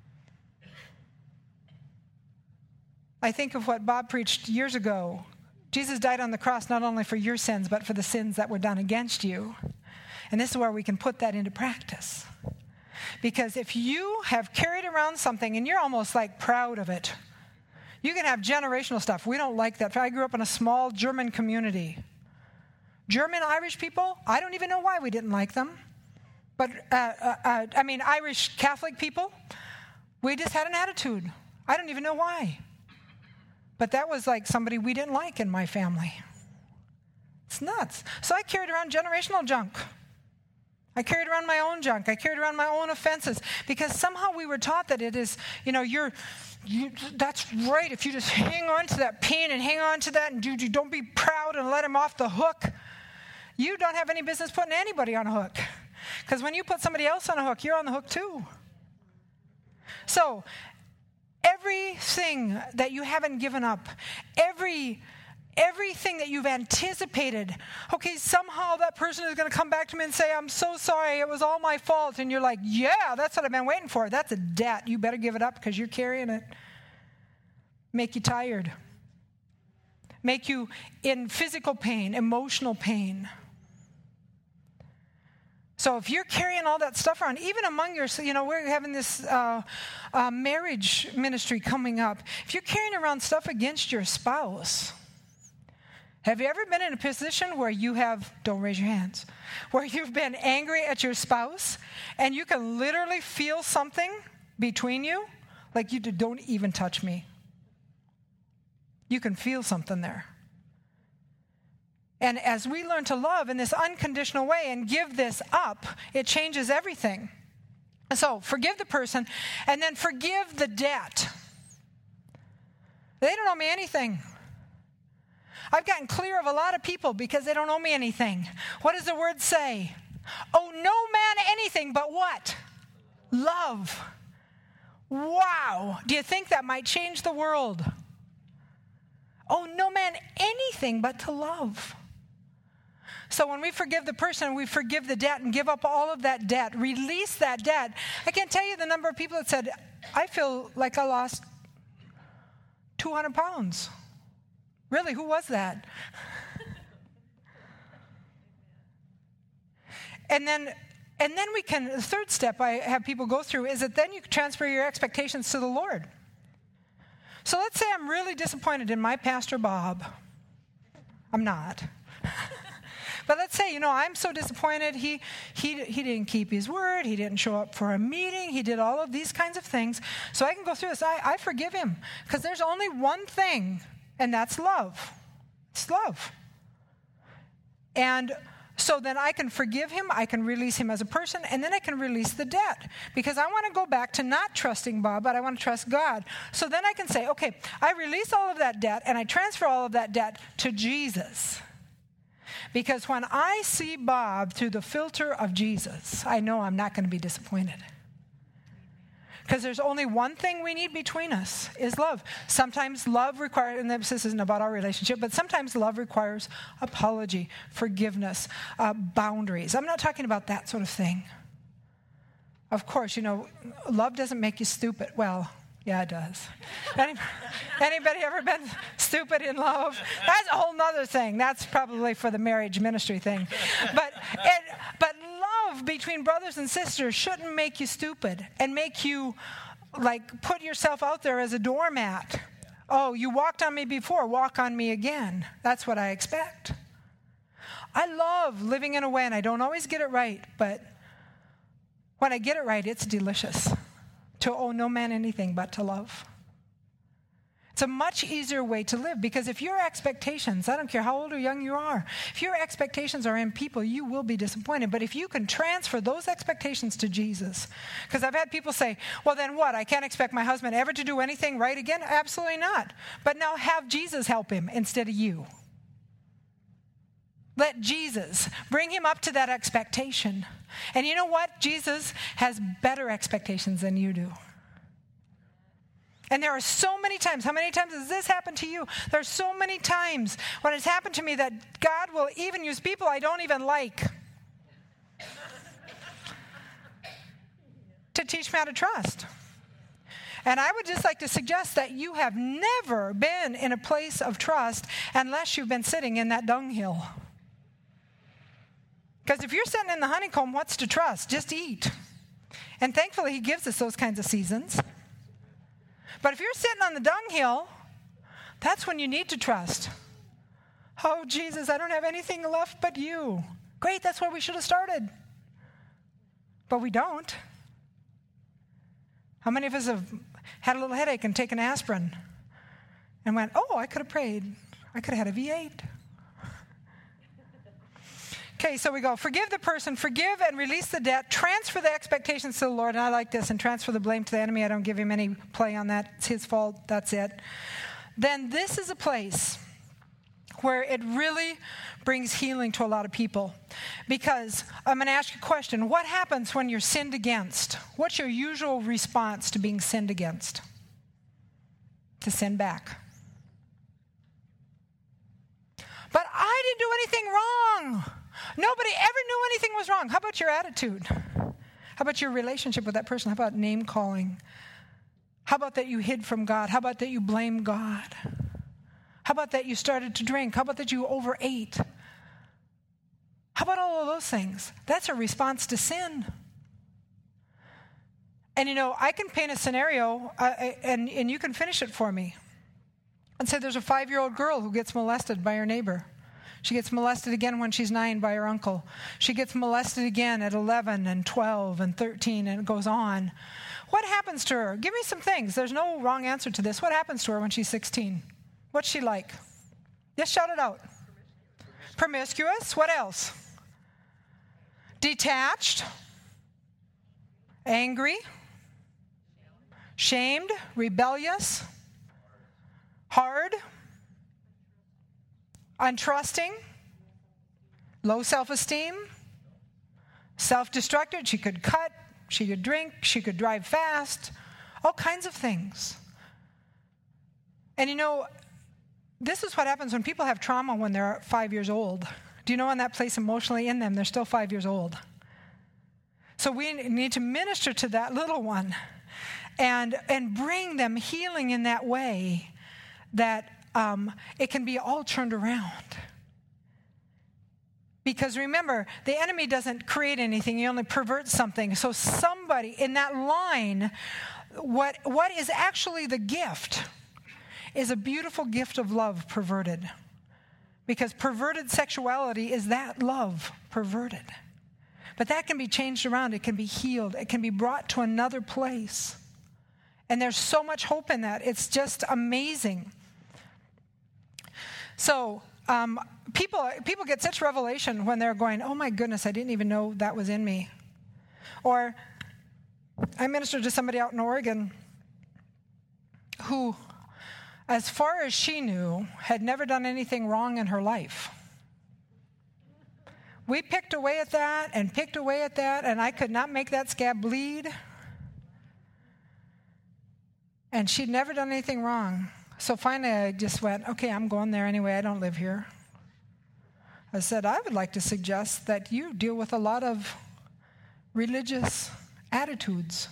I think of what Bob preached years ago. Jesus died on the cross not only for your sins, but for the sins that were done against you. And this is where we can put that into practice. Because if you have carried around something and you're almost like proud of it, you can have generational stuff. We don't like that. I grew up in a small German community. German Irish people, I don't even know why we didn't like them. But, Irish Catholic people, we just had an attitude. I don't even know why. But that was like somebody we didn't like in my family. It's nuts. So I carried around generational junk. I carried around my own junk. I carried around my own offenses because somehow we were taught that it is, that's right. If you just hang on to that pain and hang on to that and you don't be proud and let him off the hook, you don't have any business putting anybody on a hook. Because when you put somebody else on a hook, you're on the hook too. So everything that you haven't given up, everything that you've anticipated, okay, somehow that person is going to come back to me and say, I'm so sorry, it was all my fault. And you're like, yeah, that's what I've been waiting for. That's a debt. You better give it up because you're carrying it. Make you tired. Make you in physical pain, emotional pain. So if you're carrying all that stuff around, even among your, we're having this marriage ministry coming up. If you're carrying around stuff against your spouse, have you ever been in a position where you have, don't raise your hands, where you've been angry at your spouse and you can literally feel something between you? Like you don't even touch me. You can feel something there. And as we learn to love in this unconditional way and give this up, it changes everything. So forgive the person and then forgive the debt. They don't owe me anything. I've gotten clear of a lot of people because they don't owe me anything. What does the word say? Owe no man anything but what? Love. Wow. Do you think that might change the world? Owe no man anything but to love. So when we forgive the person, we forgive the debt and give up all of that debt, release that debt. I can't tell you the number of people that said, I feel like I lost 200 pounds. Really, who was that? And then we can, the third step I have people go through is that then you transfer your expectations to the Lord. So let's say I'm really disappointed in my Pastor Bob. I'm not. But let's say, I'm so disappointed. He didn't keep his word. He didn't show up for a meeting. He did all of these kinds of things. So I can go through this. I forgive him because there's only one thing, and that's love. It's love. And So then I can forgive him, I can release him as a person, and then I can release the debt. Because I want to go back to not trusting Bob, but I want to trust God. So then I can say, okay, I release all of that debt, and I transfer all of that debt to Jesus. Because when I see Bob through the filter of Jesus, I know I'm not going to be disappointed. Because there's only one thing we need between us, is love. Sometimes love requires, and this isn't about our relationship, but sometimes love requires apology, forgiveness, boundaries. I'm not talking about that sort of thing. Of course, love doesn't make you stupid. Well, yeah, it does. Anybody ever been stupid in love? That's a whole nother thing. That's probably for the marriage ministry thing. But love between brothers and sisters shouldn't make you stupid and make you put yourself out there as a doormat. Oh, you walked on me before, walk on me again. That's what I expect. I love living in a way, and I don't always get it right, but when I get it right, it's delicious. To owe no man anything but to love. It's a much easier way to live, because if your expectations, I don't care how old or young you are, if your expectations are in people, you will be disappointed. But if you can transfer those expectations to Jesus, because I've had people say, well, then what? I can't expect my husband ever to do anything right again? Absolutely not. But now have Jesus help him instead of you. Let Jesus bring him up to that expectation. And you know what? Jesus has better expectations than you do. And there are so many times, how many times has this happened to you? There are so many times when it's happened to me that God will even use people I don't even like to teach me how to trust. And I would just like to suggest that you have never been in a place of trust unless you've been sitting in that dunghill. Because if you're sitting in the honeycomb, what's to trust? Just eat. And thankfully, he gives us those kinds of seasons. But if you're sitting on the dunghill, that's when you need to trust. Oh, Jesus, I don't have anything left but you. Great, that's where we should have started. But we don't. How many of us have had a little headache and taken aspirin and went, oh, I could have prayed. I could have had a V8. Okay, so we go, forgive the person, forgive and release the debt, transfer the expectations to the Lord, and I like this, and transfer the blame to the enemy. I don't give him any play on that. It's his fault. That's it. Then this is a place where it really brings healing to a lot of people. Because I'm going to ask you a question. What happens when you're sinned against? What's your usual response to being sinned against? To sin back. But I didn't do anything wrong. Nobody ever knew anything was wrong. How about your attitude? How about your relationship with that person? How about name calling? How about that you hid from God? How about that you blamed God? How about that you started to drink? How about that you overate? How about all of those things? That's a response to sin. And I can paint a scenario, and you can finish it for me. And say there's a 5-year-old girl who gets molested by her neighbor. She gets molested again when she's 9 by her uncle. She gets molested again at 11 and 12 and 13, and it goes on. What happens to her? Give me some things. There's no wrong answer to this. What happens to her when she's 16? What's she like? Just shout it out. Promiscuous. What else? Detached. Angry. Shamed. Rebellious. Hard. Untrusting, low self-esteem, self-destructed. She could cut, she could drink, she could drive fast, all kinds of things. And this is what happens when people have trauma when they're 5 years old. Do you know in that place emotionally in them, they're still 5 years old. So we need to minister to that little one and bring them healing in that way that it can be all turned around. Because remember, the enemy doesn't create anything, he only perverts something. So somebody in that line, what is actually the gift is a beautiful gift of love perverted. Because perverted sexuality is that love perverted. But that can be changed around, it can be healed, it can be brought to another place. And there's so much hope in that. It's just amazing. So people get such revelation when they're going, oh my goodness, I didn't even know that was in me. Or I ministered to somebody out in Oregon who, as far as she knew, had never done anything wrong in her life. We picked away at that, and I could not make that scab bleed. And she'd never done anything wrong. So finally I just went, okay, I'm going there anyway. I don't live here. I said, I would like to suggest that you deal with a lot of religious attitudes.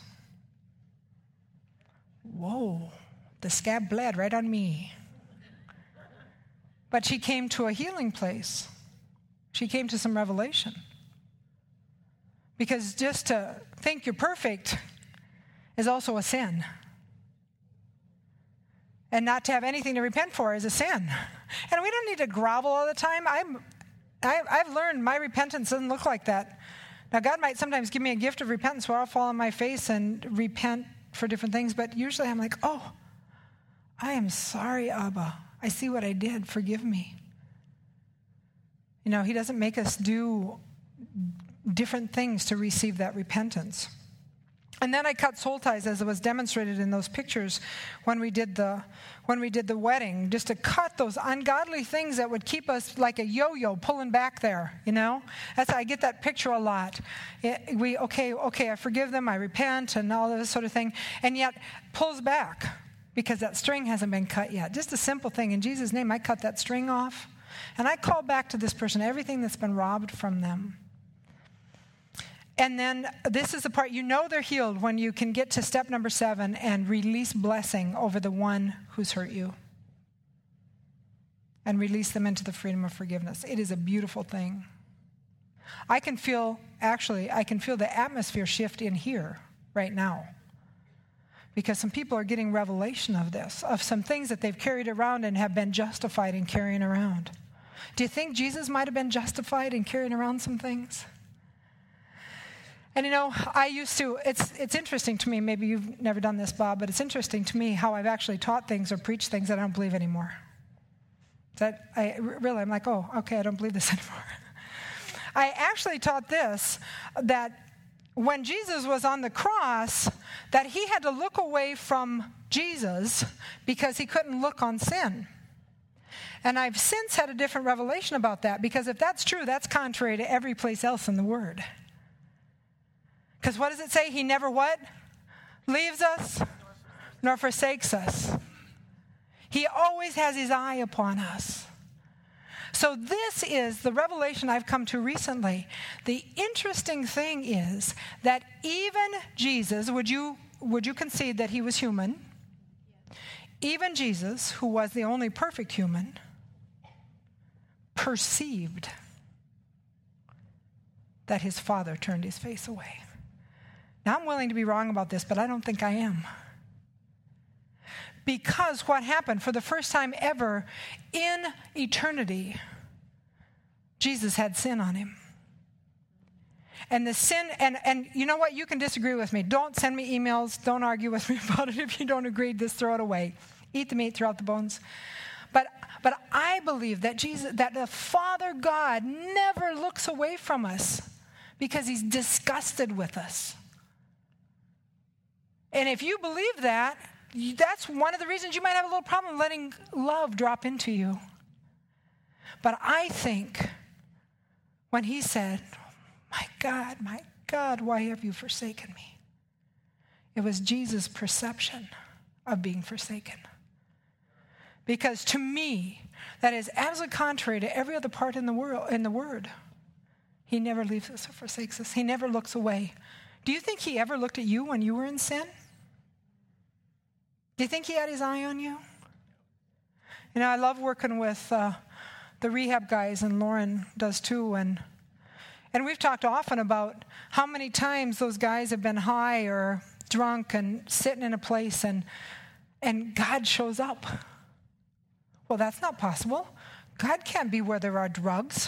Whoa, the scab bled right on me. But she came to a healing place. She came to some revelation. Because just to think you're perfect is also a sin. And not to have anything to repent for is a sin. And we don't need to grovel all the time. I've learned my repentance doesn't look like that. Now, God might sometimes give me a gift of repentance where I'll fall on my face and repent for different things, but usually I'm like, oh, I am sorry, Abba. I see what I did. Forgive me. You know, he doesn't make us do different things to receive that repentance. And then I cut soul ties, as it was demonstrated in those pictures when we did the wedding, just to cut those ungodly things that would keep us like a yo-yo pulling back there, you know? I get that picture a lot. Okay, I forgive them, I repent, and all this sort of thing, and yet pulls back because that string hasn't been cut yet. Just a simple thing. In Jesus' name, I cut that string off, and I call back to this person everything that's been robbed from them. And then this is the part, you know they're healed when you can get to step number 7 and release blessing over the one who's hurt you. And release them into the freedom of forgiveness. It is a beautiful thing. I can feel the atmosphere shift in here right now. Because some people are getting revelation of this, of some things that they've carried around and have been justified in carrying around. Do you think Jesus might have been justified in carrying around some things? And you know, it's interesting to me, maybe you've never done this, Bob, but it's interesting to me how I've actually taught things or preached things that I don't believe anymore. I'm like, oh, okay, I don't believe this anymore. I actually taught this, that when Jesus was on the cross, that he had to look away from Jesus because he couldn't look on sin. And I've since had a different revelation about that, because if that's true, that's contrary to every place else in the Word. Because what does it say? He never what? Leaves us, nor forsakes us. He always has his eye upon us. So this is the revelation I've come to recently. The interesting thing is that even Jesus, would you concede that he was human? Even Jesus, who was the only perfect human, perceived that his Father turned his face away. Now, I'm willing to be wrong about this, but I don't think I am. Because what happened, for the first time ever in eternity, Jesus had sin on him. And the sin, and you know what? You can disagree with me. Don't send me emails. Don't argue with me about it. If you don't agree, just throw it away. Eat the meat, throw out the bones. But I believe that that the Father God never looks away from us because he's disgusted with us. And if you believe that, that's one of the reasons you might have a little problem letting love drop into you. But I think when he said, my God, why have you forsaken me? It was Jesus' perception of being forsaken. Because to me, that is absolutely contrary to every other part in the Word. He never leaves us or forsakes us. He never looks away. Do you think he ever looked at you when you were in sin? Do you think he had his eye on you? You know, I love working with the rehab guys, and Lauren does too. And we've talked often about how many times those guys have been high or drunk and sitting in a place and God shows up. Well, that's not possible. God can't be where there are drugs.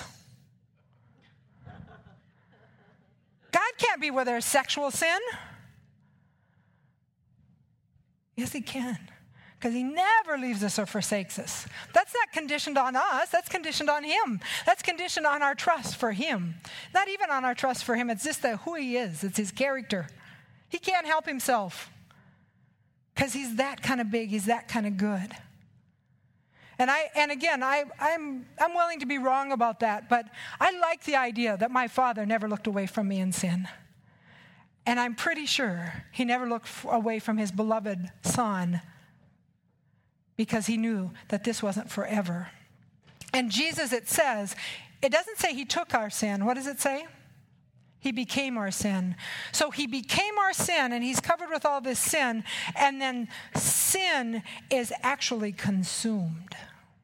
God can't be where there's sexual sin. Yes, he can. because he never leaves us or forsakes us. That's not conditioned on us. That's conditioned on him. That's conditioned on our trust for him. Not even on our trust for him. It's just who he is. It's his character. He can't help himself because he's that kind of big. He's that kind of good. And again, I'm willing to be wrong about that, but I like the idea that my Father never looked away from me in sin. And I'm pretty sure he never looked away from his beloved Son because he knew that this wasn't forever. And Jesus, it doesn't say he took our sin. What does it say? He became our sin. So he became our sin, and he's covered with all this sin, and then sin is actually consumed.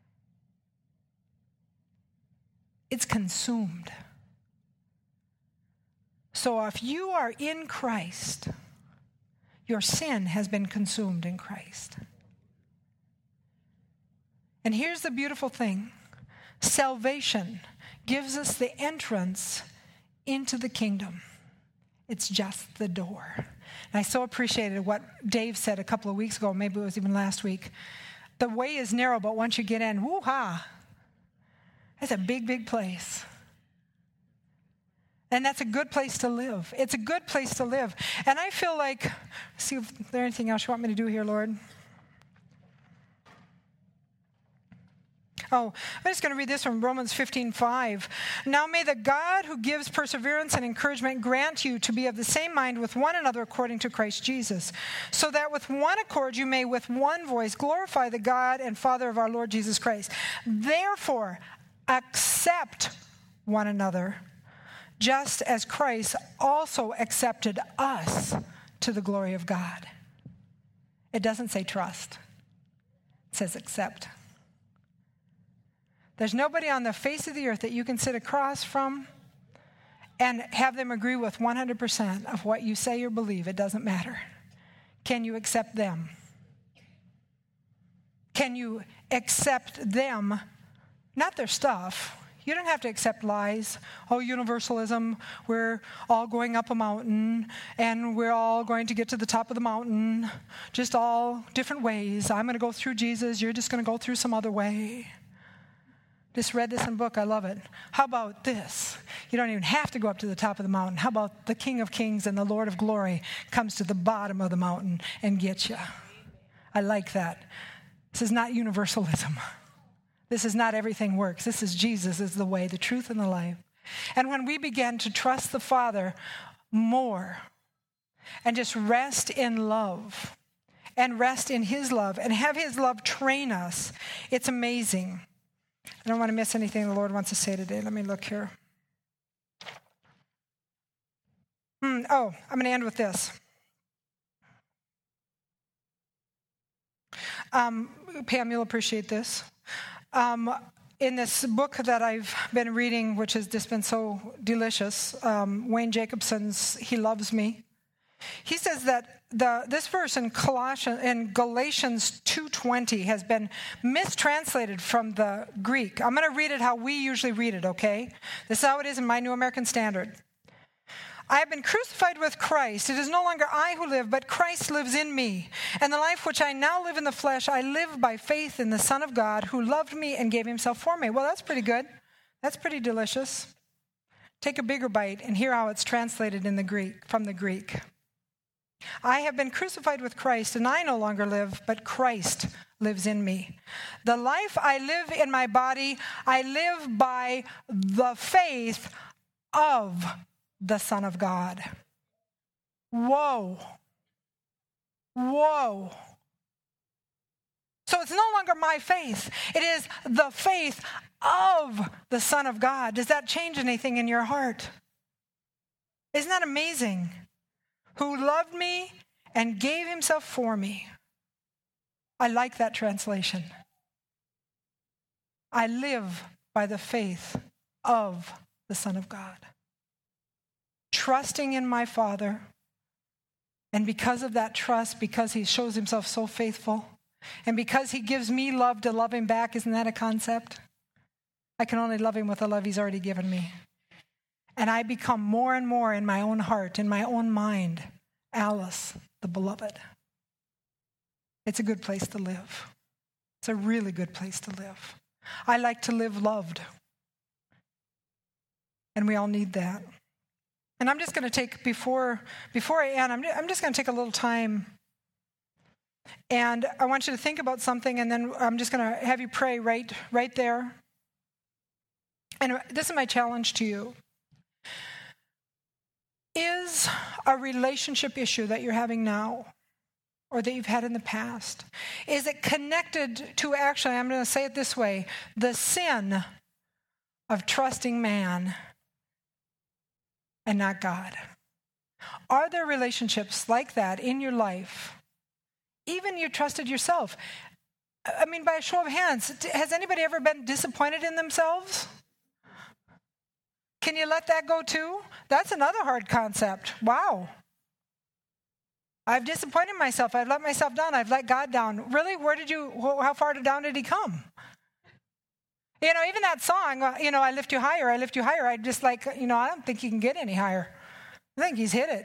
It's consumed. So if you are in Christ, your sin has been consumed in Christ. And here's the beautiful thing. Salvation gives us the entrance into the kingdom. It's just the door. And I so appreciated what Dave said a couple of weeks ago, maybe it was even last week. The way is narrow, but once you get in, woo-ha, it's a big, big place. And that's a good place to live. It's a good place to live. And I feel like, see if there's anything else you want me to do here, Lord. Oh, I'm just going to read this from Romans 15:5. Now may the God who gives perseverance and encouragement grant you to be of the same mind with one another according to Christ Jesus, so that with one accord you may with one voice glorify the God and Father of our Lord Jesus Christ. Therefore, accept one another, just as Christ also accepted us to the glory of God. It doesn't say trust. It says accept. There's nobody on the face of the earth that you can sit across from and have them agree with 100% of what you say or believe. It doesn't matter. Can you accept them? Can you accept them, not their stuff? You don't have to accept lies. Oh, universalism, we're all going up a mountain, and we're all going to get to the top of the mountain, just all different ways. I'm going to go through Jesus. You're just going to go through some other way. Just read this in a book. I love it. How about this? You don't even have to go up to the top of the mountain. How about the King of Kings and the Lord of Glory comes to the bottom of the mountain and gets you? I like that. This is not universalism. This is not everything works. This is Jesus is the way, the truth, and the life. And when we begin to trust the Father more and just rest in love and rest in his love and have his love train us, it's amazing. I don't want to miss anything the Lord wants to say today. Let me look here. I'm going to end with this. Pam, you'll appreciate this. In this book that I've been reading, which has just been so delicious, Wayne Jacobson's He Loves Me, he says that this verse in Galatians 2:20 has been mistranslated from the Greek. I'm going to read it how we usually read it, okay? This is how it is in my New American Standard. I have been crucified with Christ. It is no longer I who live, but Christ lives in me. And the life which I now live in the flesh, I live by faith in the Son of God who loved me and gave himself for me. Well, that's pretty good. That's pretty delicious. Take a bigger bite and hear how it's translated in the Greek, from the Greek. I have been crucified with Christ, and I no longer live, but Christ lives in me. The life I live in my body, I live by the faith of the Son of God. Whoa. Whoa. So it's no longer my faith. It is the faith of the Son of God. Does that change anything in your heart? Isn't that amazing? Who loved me and gave himself for me. I like that translation. I live by the faith of the Son of God. Trusting in my Father. And because of that trust, because he shows himself so faithful, and because he gives me love to love him back, isn't that a concept? I can only love him with the love he's already given me. And I become more and more in my own heart, in my own mind, Alice, the beloved. It's a good place to live. It's a really good place to live. I like to live loved. And we all need that. And I'm just going to take, before I end, I'm just going to take a little time. And I want you to think about something, and then I'm just going to have you pray right there. And this is my challenge to you. Is a relationship issue that you're having now, or that you've had in the past, is it connected to, actually, I'm going to say it this way, the sin of trusting man and not God? Are there relationships like that in your life? Even you trusted yourself. I mean, by a show of hands, has anybody ever been disappointed in themselves? Can you let that go too? That's another hard concept. Wow. I've disappointed myself. I've let myself down. I've let God down. Really? How far down did he come? You know, even that song, I lift you higher, I lift you higher. I just I don't think he can get any higher. I think he's hit it.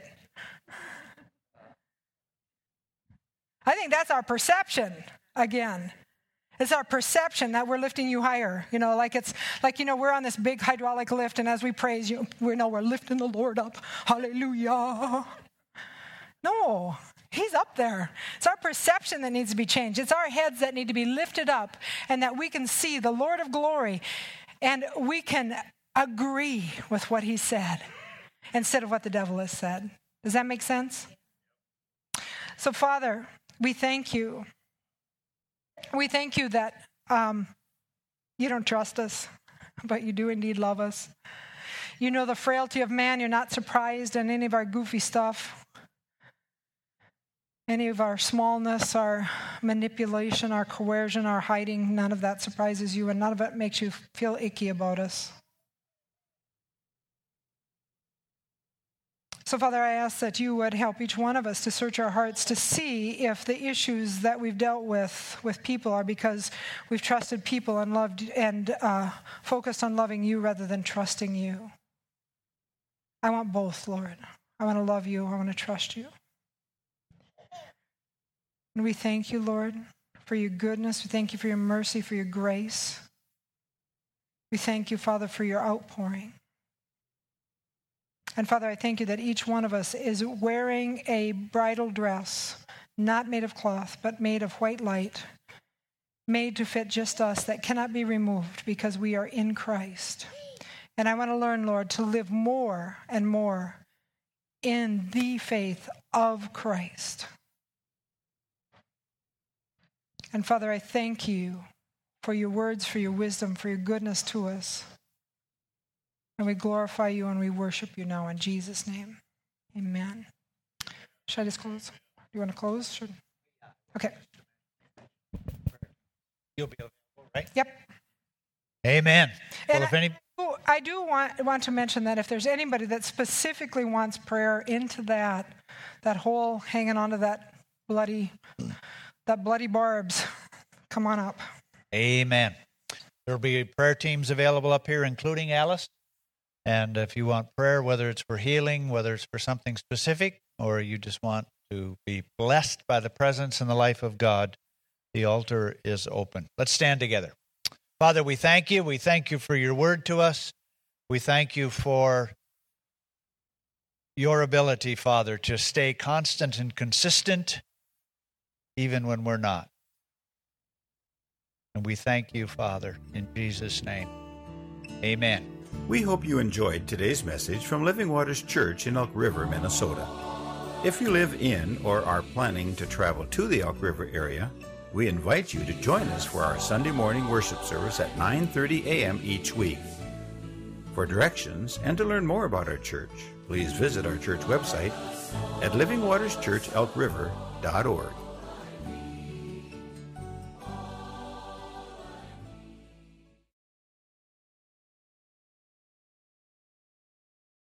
I think that's our perception again. It's our perception that we're lifting you higher. We're on this big hydraulic lift, and as we praise you, we're lifting the Lord up. Hallelujah. No, he's up there. It's our perception that needs to be changed. It's our heads that need to be lifted up, and that we can see the Lord of glory, and we can agree with what he said instead of what the devil has said. Does that make sense? So, Father, we thank you. We thank you that you don't trust us, but you do indeed love us. You know the frailty of man. You're not surprised in any of our goofy stuff, any of our smallness, our manipulation, our coercion, our hiding. None of that surprises you, and none of it makes you feel icky about us. So, Father, I ask that you would help each one of us to search our hearts to see if the issues that we've dealt with people are because we've trusted people and loved and focused on loving you rather than trusting you. I want both, Lord. I want to love you. I want to trust you. And we thank you, Lord, for your goodness. We thank you for your mercy, for your grace. We thank you, Father, for your outpouring. And Father, I thank you that each one of us is wearing a bridal dress, not made of cloth, but made of white light, made to fit just us, that cannot be removed because we are in Christ. And I want to learn, Lord, to live more and more in the faith of Christ. And Father, I thank you for your words, for your wisdom, for your goodness to us. And we glorify you and we worship you now in Jesus' name. Amen. Should I just close? Do you want to close? Should... Okay. You'll be available, right? Yep. Amen. And well, I do want to mention that if there's anybody that specifically wants prayer into that whole hanging onto that bloody barbs, come on up. Amen. There'll be prayer teams available up here, including Alice. And if you want prayer, whether it's for healing, whether it's for something specific, or you just want to be blessed by the presence and the life of God, the altar is open. Let's stand together. Father, we thank you. We thank you for your word to us. We thank you for your ability, Father, to stay constant and consistent even when we're not. And we thank you, Father, in Jesus' name. Amen. We hope you enjoyed today's message from Living Waters Church in Elk River, Minnesota. If you live in or are planning to travel to the Elk River area, we invite you to join us for our Sunday morning worship service at 9:30 a.m. each week. For directions and to learn more about our church, please visit our church website at livingwaterschurchelkriver.org.